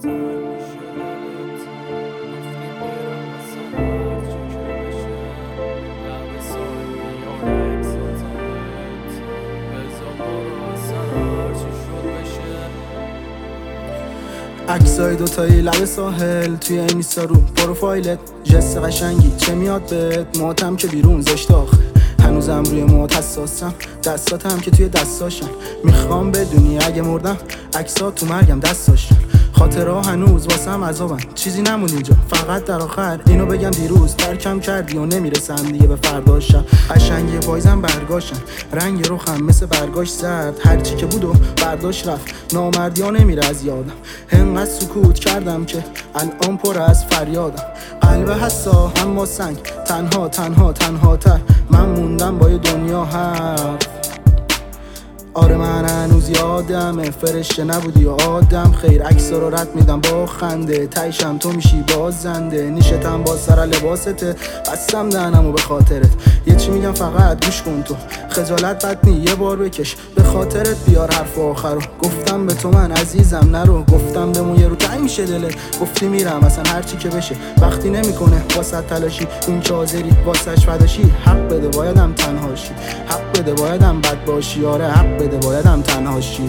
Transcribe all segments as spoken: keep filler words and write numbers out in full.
عکسای دوتایی لب ساحل توی اینستا رو پروفایلت، جست قشنگی چه میاد بهت؟ موهاتم که بیرون زشت آخه، هنوزم روی موهات حساسم، دستاتم که توی دستاشن. میخوام بدونی اگه مردم عکسات تو مرگم دستاشن. خاطرها هنوز واسم عذابن، چیزی نمون اینجا فقط در آخر اینو بگم دیروز ترکم کردی و نمیرسم دیگه به فرداشم. قشنگی پایزم برگاشن، رنگ رخم مثل برگاش زرد، هرچی که بود و برداشت رفت، نامردی ها نمیره از یادم. انقدر سکوت کردم که الان پر از فریادم، قلب حسا اما سنگ، تنها تنها تنها تر من موندم با یه دنیا حرف. آره من هنوز یادمه فرشته نبودی و آدم خیر، عکسا رو رد میدم با خنده، تایشم تو میشی بازنده، نیشتم با سر لباسته، بستم دهنمو به خاطرت. یه چی میگم فقط گوش کن تو، خجالت بد نی یه بار بکش، به خاطرت بیار حرف آخرو. گفتم به تو من عزیزم نرو، گفتم بمون یه رو تنگ میشه دلت، گفتی میرم اصلا هرچی که بشه، وقتی نمیکنه واسه تلاشی، اون که حاضری واسش فداشی. حق بده بایدم تنهاشی، حق بده بایدم بد باشی، آره حق بده بایدم تنهاشی.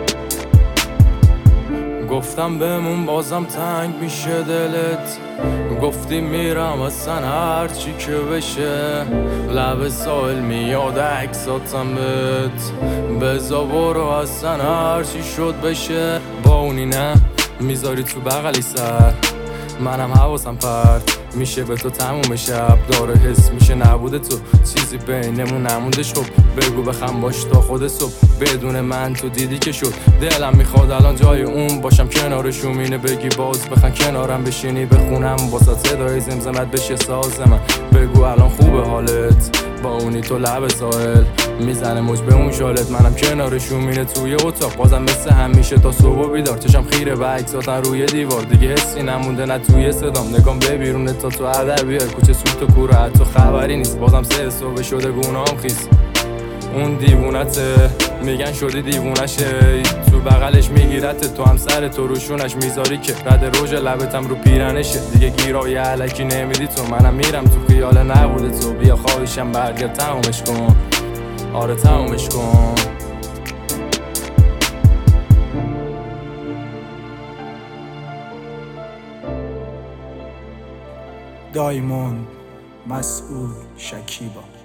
گفتم بمون بازم تنگ میشه دلت، گفتی میرم اصلا هرچی که بشه، لب ساحل میاد عکساتم بهت، بزا برو اصلا هرچی شد بشه. با اونی نه میذاری تو بغلی سر، منم حواسم پرت میشه به تو تموم شب، داره حس میشه نبوده تو، چیزی بینمون نموندش. خب بگو بخم باش تا خود صبح، بدون من تو دیدی که شد. دلم میخواد الان جای اون باشم کنارشون، اینه بگی باز بخن کنارم بشینی بخونم واسه صدای زمزمت بشه ساز من. بگو الان خوبه حالت با اونی تو لب ساحل، میزنه موج به اون شالت، منم کنارشون مینه توی اتاق، بازم مثل همیشه تا صبح بیدار، چشم خیره و عکساتن روی دیوار، دیگه حسی نمونده نه توی صدام، نگام به بیرونه تا تو هدر بیای، کوچه سوت و کوره حتی خبری نیست، بازم سه صبح شده گونام خیس. اون دیوونته میگن شدی دیوونشه، تو بغلش میگیرت تو هم سر تو روشونش میذاری که رد روژ لبتم رو پیرنشه، دیگه گیرای علکی نمیدی تو، منم میرم تو خیال نبوده تو، بیا خواهیشم برگرد تمومش کن، آره تمومش کن. دایموند مسئول شکیبا.